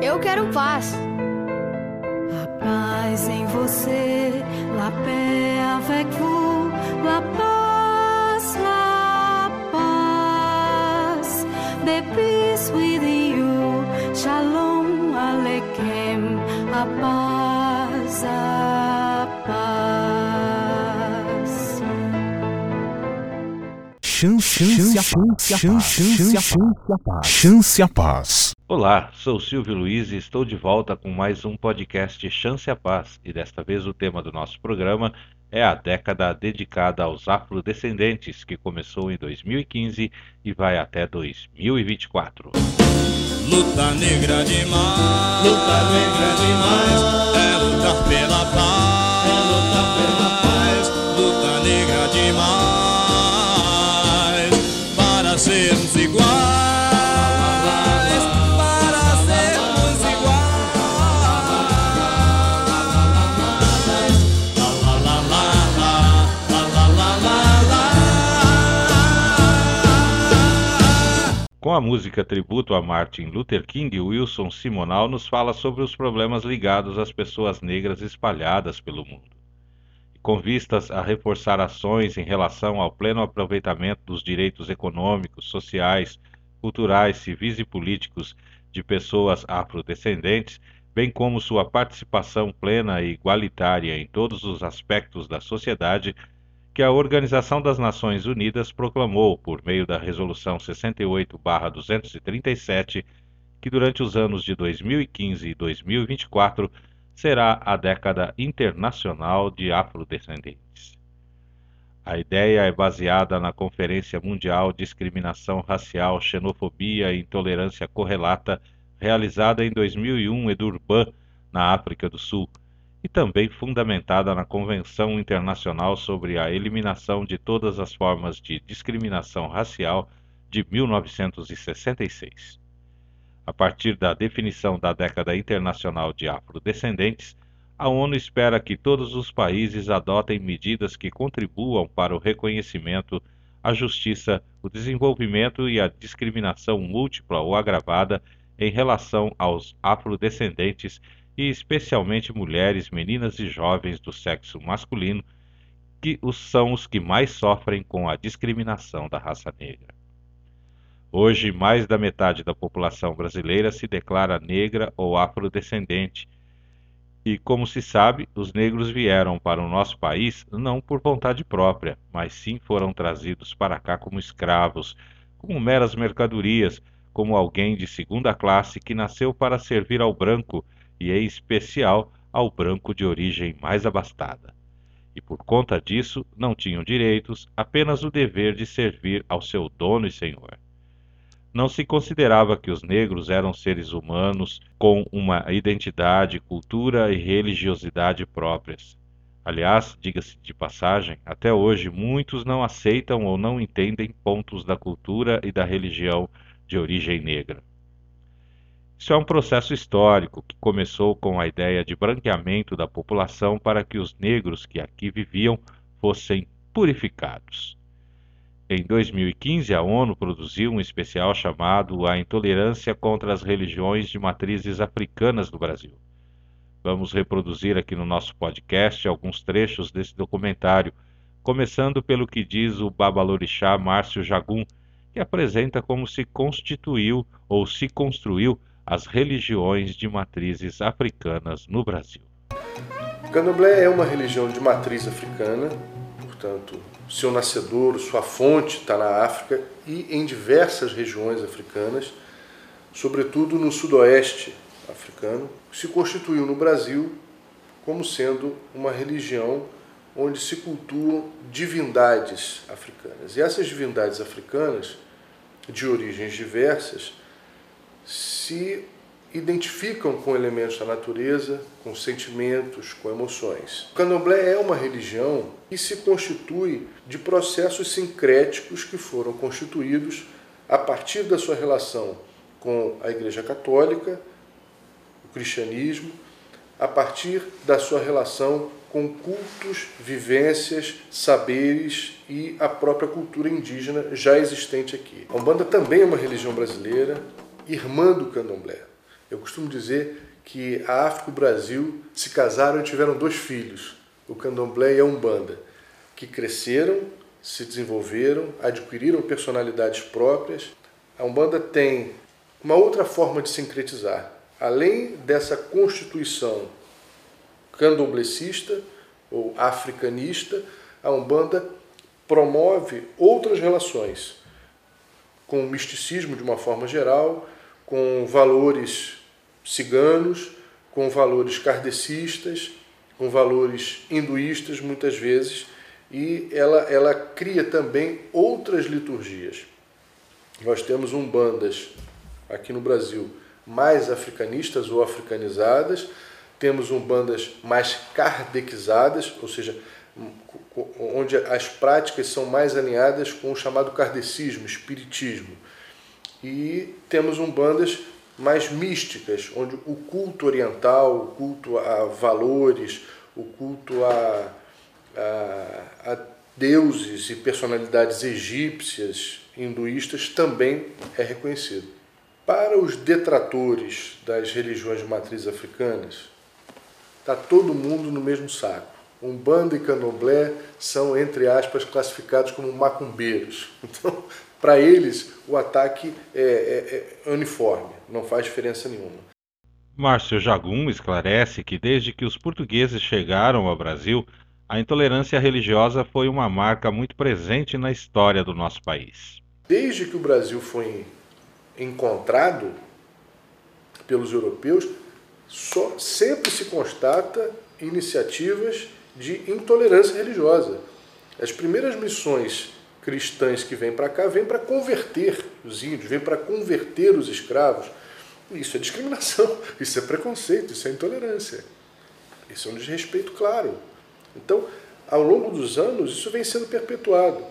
Eu quero paz. A paz em você, la paix avec vous, la paz, the peace with you, shalom aleichem, a paz, a paz. Chance a Paz. Olá, sou Silvio Luiz e estou de volta com mais um podcast Chance a Paz. E desta vez o tema do nosso programa é a década dedicada aos afrodescendentes, que começou em 2015 e vai até 2024. Luta negra demais, é lutar pela paz, luta negra demais, para sermos iguais, para sermos iguais. La la la la la la la la la. Com a música tributo a Martin Luther King, Wilson Simonal nos fala sobre os problemas ligados às pessoas negras espalhadas pelo mundo. Com vistas a reforçar ações em relação ao pleno aproveitamento dos direitos econômicos, sociais, culturais, civis e políticos de pessoas afrodescendentes, bem como sua participação plena e igualitária em todos os aspectos da sociedade, que a Organização das Nações Unidas proclamou por meio da Resolução 68/237, que durante os anos de 2015 e 2024 será a década internacional de afrodescendentes. A ideia é baseada na Conferência Mundial Discriminação Racial, Xenofobia e Intolerância Correlata, realizada em 2001 em Durban, na África do Sul, e também fundamentada na Convenção Internacional sobre a Eliminação de Todas as Formas de Discriminação Racial, de 1966. A partir da definição da década internacional de afrodescendentes, a ONU espera que todos os países adotem medidas que contribuam para o reconhecimento, a justiça, o desenvolvimento e a discriminação múltipla ou agravada em relação aos afrodescendentes e especialmente mulheres, meninas e jovens do sexo masculino, que são os que mais sofrem com a discriminação da raça negra. Hoje, mais da metade da população brasileira se declara negra ou afrodescendente. E, como se sabe, os negros vieram para o nosso país não por vontade própria, mas sim foram trazidos para cá como escravos, como meras mercadorias, como alguém de segunda classe que nasceu para servir ao branco, e em especial ao branco de origem mais abastada. E por conta disso, não tinham direitos, apenas o dever de servir ao seu dono e senhor. Não se considerava que os negros eram seres humanos com uma identidade, cultura e religiosidade próprias. Aliás, diga-se de passagem, até hoje muitos não aceitam ou não entendem pontos da cultura e da religião de origem negra. Isso é um processo histórico que começou com a ideia de branqueamento da população para que os negros que aqui viviam fossem purificados. Em 2015, a ONU produziu um especial chamado A Intolerância contra as Religiões de Matrizes Africanas no Brasil. Vamos reproduzir aqui no nosso podcast alguns trechos desse documentário, começando pelo que diz o babalorixá Márcio Jagum, que apresenta como se constituiu ou se construiu as religiões de matrizes africanas no Brasil. O candomblé é uma religião de matriz africana, portanto, seu nascedouro, sua fonte está na África e em diversas regiões africanas, sobretudo no sudoeste africano, se constituiu no Brasil como sendo uma religião onde se cultuam divindades africanas. E essas divindades africanas, de origens diversas, se identificam com elementos da natureza, com sentimentos, com emoções. O candomblé é uma religião que se constitui de processos sincréticos que foram constituídos a partir da sua relação com a Igreja Católica, o cristianismo, a partir da sua relação com cultos, vivências, saberes e a própria cultura indígena já existente aqui. A Umbanda também é uma religião brasileira, irmã do candomblé. Eu costumo dizer que a África e o Brasil se casaram e tiveram 2 filhos, o candomblé e a umbanda, que cresceram, se desenvolveram, adquiriram personalidades próprias. A umbanda tem uma outra forma de sincretizar. Além dessa constituição candomblecista ou africanista, a umbanda promove outras relações com o misticismo de uma forma geral, com valores ciganos, com valores kardecistas, com valores hinduístas muitas vezes, e ela cria também outras liturgias. Nós temos umbandas aqui no Brasil mais africanistas ou africanizadas, temos umbandas mais kardecizadas, ou seja, onde as práticas são mais alinhadas com o chamado kardecismo, espiritismo. E temos umbandas mais místicas, onde o culto oriental, o culto a valores, o culto a deuses e personalidades egípcias, hinduístas, também é reconhecido. Para os detratores das religiões de matriz africanas, está todo mundo no mesmo saco. Umbanda e candomblé são, entre aspas, classificados como macumbeiros. Então, para eles, o ataque é uniforme, não faz diferença nenhuma. Márcio Jagum esclarece que desde que os portugueses chegaram ao Brasil, a intolerância religiosa foi uma marca muito presente na história do nosso país. Desde que o Brasil foi encontrado pelos europeus, sempre se constata iniciativas de intolerância religiosa. As primeiras missões cristãs que vêm para cá vêm para converter os índios, vêm para converter os escravos. Isso é discriminação, isso é preconceito, isso é intolerância. Isso é um desrespeito claro. Então, ao longo dos anos, isso vem sendo perpetuado.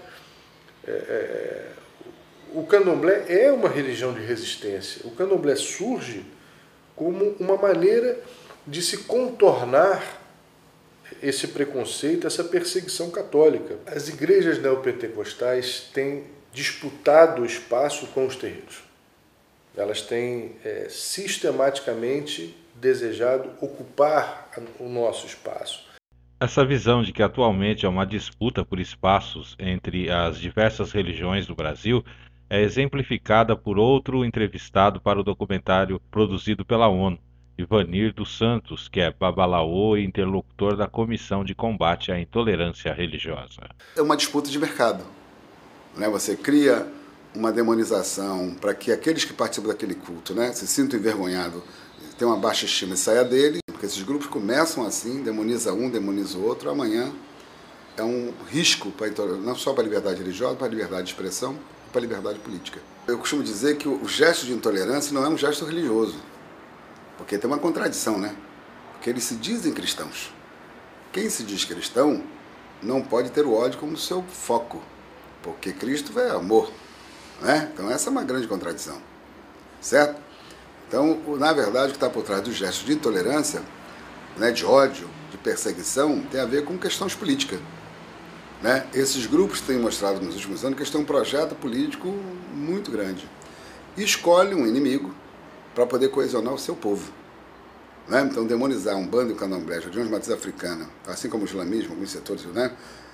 O candomblé é uma religião de resistência. O candomblé surge como uma maneira de se contornar esse preconceito, essa perseguição católica. As igrejas neopentecostais têm disputado o espaço com os terreiros. Elas têm sistematicamente desejado ocupar o nosso espaço. Essa visão de que atualmente é uma disputa por espaços entre as diversas religiões do Brasil é exemplificada por outro entrevistado para o documentário produzido pela ONU, Ivanir dos Santos, que é babalaô e interlocutor da Comissão de Combate à Intolerância Religiosa. É uma disputa de mercado, né? Você cria uma demonização para que aqueles que participam daquele culto, né, se sintam envergonhados, tenham uma baixa estima e saia dele, porque esses grupos começam assim, demoniza um, demoniza o outro, amanhã é um risco não só para a liberdade religiosa, para a liberdade de expressão e para a liberdade política. Eu costumo dizer que o gesto de intolerância não é um gesto religioso, porque tem uma contradição, né? Porque eles se dizem cristãos. Quem se diz cristão não pode ter o ódio como seu foco, porque Cristo é amor, né? Então essa é uma grande contradição, certo? Então, na verdade, o que está por trás do gesto de intolerância, né, de ódio, de perseguição, tem a ver com questões políticas, né? Esses grupos têm mostrado nos últimos anos que eles têm um projeto político muito grande. E escolhem um inimigo para poder coesionar o seu povo, né? Então, demonizar um bando de candomblé, religiões de matriz africana, assim como o islamismo, alguns setores, né?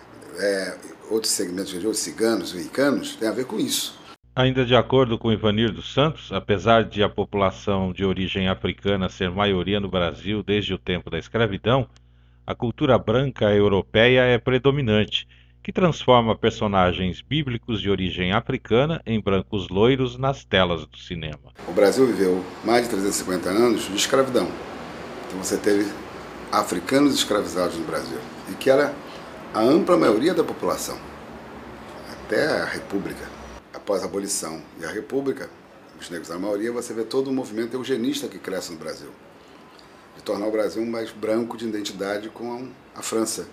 Outros segmentos religiosos, ciganos, wiccanos, tem a ver com isso. Ainda de acordo com Ivanir dos Santos, apesar de a população de origem africana ser maioria no Brasil desde o tempo da escravidão, a cultura branca europeia é predominante, que transforma personagens bíblicos de origem africana em brancos loiros nas telas do cinema. O Brasil viveu mais de 350 anos de escravidão. Então você teve africanos escravizados no Brasil, e que era a ampla maioria da população, até a República. Após a abolição e a República, os negros da maioria, você vê todo um movimento eugenista que cresce no Brasil, de tornar o Brasil mais branco de identidade com a França,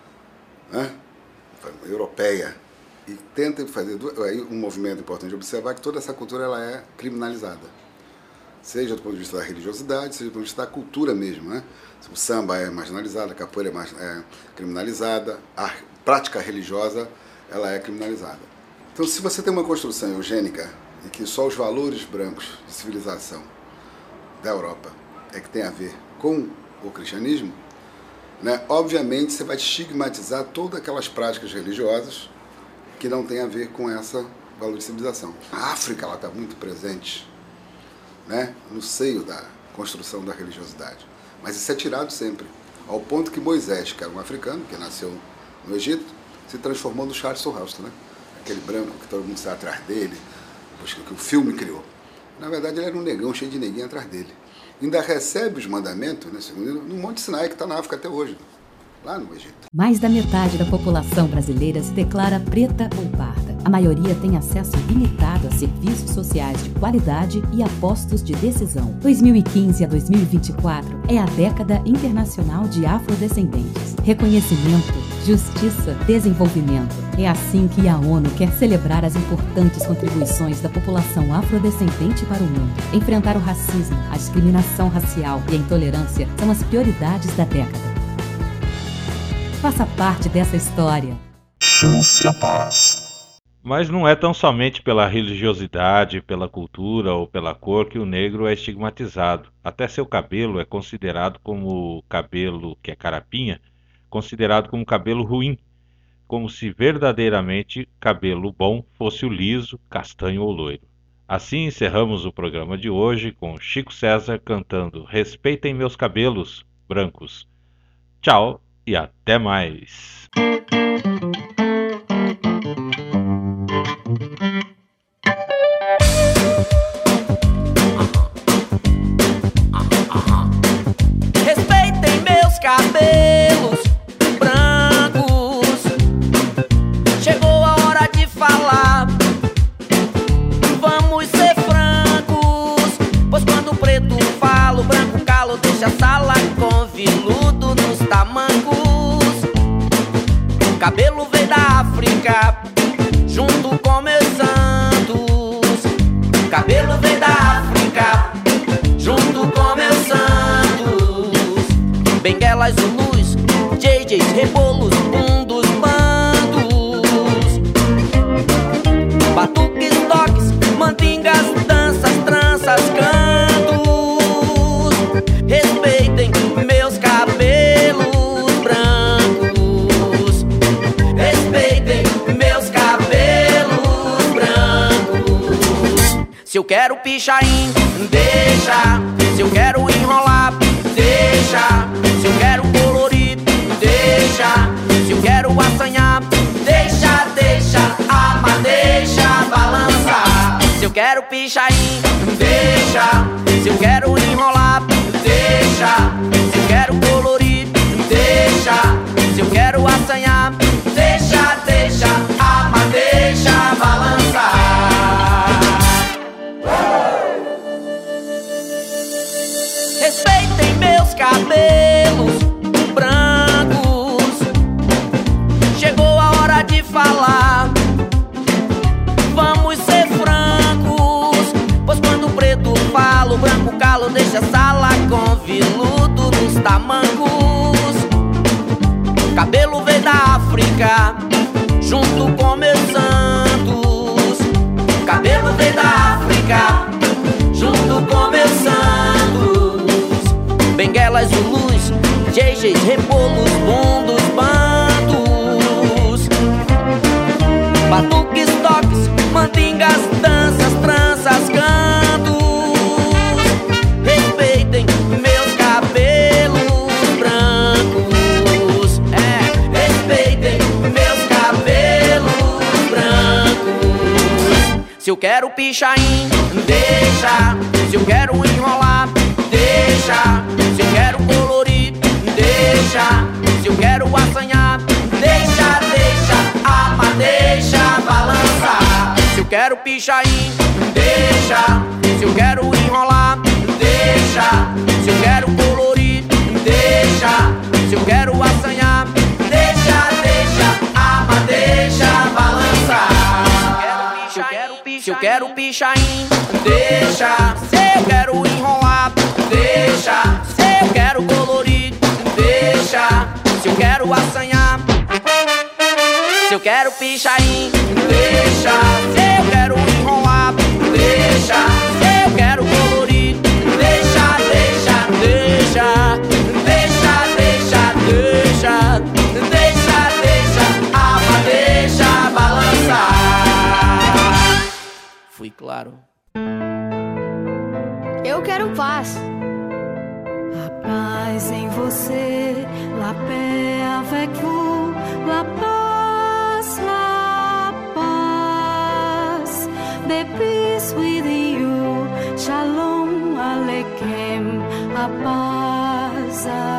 né? Europeia. E tenta fazer aí um movimento importante de observar que toda essa cultura ela é criminalizada, seja do ponto de vista da religiosidade, seja do ponto de vista da cultura mesmo, né? O samba é marginalizado, a capoeira é criminalizada, a prática religiosa ela é criminalizada. Então, se você tem uma construção eugênica em que só os valores brancos de civilização da Europa é que tem a ver com o cristianismo, né? Obviamente você vai estigmatizar todas aquelas práticas religiosas que não têm a ver com essa valor de civilização. A África está muito presente, né, no seio da construção da religiosidade. Mas isso é tirado sempre, ao ponto que Moisés, que era um africano, que nasceu no Egito, se transformou no Charlton Heston, né? Aquele branco que todo mundo sai atrás dele, que o filme criou. Na verdade, ele era um negão cheio de neguinho atrás dele. Ainda recebe os mandamentos, né, no Monte Sinai, que está na África até hoje, lá no Egito. Mais da metade da população brasileira se declara preta ou parda. A maioria tem acesso ilimitado a serviços sociais de qualidade e a postos de decisão. 2015 a 2024 é a década internacional de afrodescendentes. Reconhecimento, justiça, desenvolvimento. É assim que a ONU quer celebrar as importantes contribuições da população afrodescendente para o mundo. Enfrentar o racismo, a discriminação racial e a intolerância são as prioridades da década. Faça parte dessa história. Chance a Paz. Mas não é tão somente pela religiosidade, pela cultura ou pela cor que o negro é estigmatizado. Até seu cabelo é considerado como cabelo, que é carapinha, considerado como cabelo ruim, como se verdadeiramente cabelo bom fosse o liso, castanho ou loiro. Assim encerramos o programa de hoje com Chico César cantando Respeitem meus cabelos brancos. Tchau e até mais. Respeitem meus cabelos brancos. Chegou a hora de falar. Vamos ser francos, pois quando o preto fala, o branco calo deixa a sala com viludo nos tamancos. Cabelo veio da África, junto com meus santos. Cabelo veio da África, junto com meus santos. Benguelas, Zulus, JJs, rebolos, bundos, bandos. Batuques, toques, mandingas, danças, tranças, cantos. Respeitem meus cabelos brancos. Respeitem meus cabelos brancos. Se eu quero pichain, deixa. Se eu quero enrolar, deixa. Se eu quero colorir, deixa. Se eu quero assanhar, deixa, deixa. Ama, deixa balançar. Se eu quero pichain, deixa. Se eu quero enrolar, deixa. Se eu quero colorir, deixa. Se eu quero assanhar, deixa, deixa. Ama, deixa balançar. Respeitem meus cabelos brancos. Chegou a hora de falar. Vamos ser francos, pois quando o preto fala, o branco calo deixa a sala com viludo nos tamancos. Cabelo veio da África, junto com meus santos. Cabelo veio da África, junto com meus santos. Benguelas, Zulus, JJs, rebolos, bundos, bandos. Batuques, toques, mandingas, danças, tranças, cantos. Respeitem meus cabelos brancos. Respeitem meus cabelos brancos. Se eu quero pichain, deixa. Se eu quero enrolar, deixa. Se eu quero colorir, deixa. Se eu quero assanhar, deixa, deixa. Ama, deixa balançar. Se eu quero pichain, deixa. Se eu quero enrolar, deixa. Se eu quero colorir, deixa. Se eu quero assanhar, deixa, deixa. Ama, deixa balançar. Se eu quero pichain, deixa. Se eu quero enrolar, deixa. Se eu quero colorir, deixa. Se eu quero assanhar, se eu quero pichain, deixa. Se eu quero enrolar, deixa. Se eu quero colorir, deixa, claro. Eu quero paz. A paz em você, la paix avec vous, la paz, the peace with you, shalom aleichem, a paz.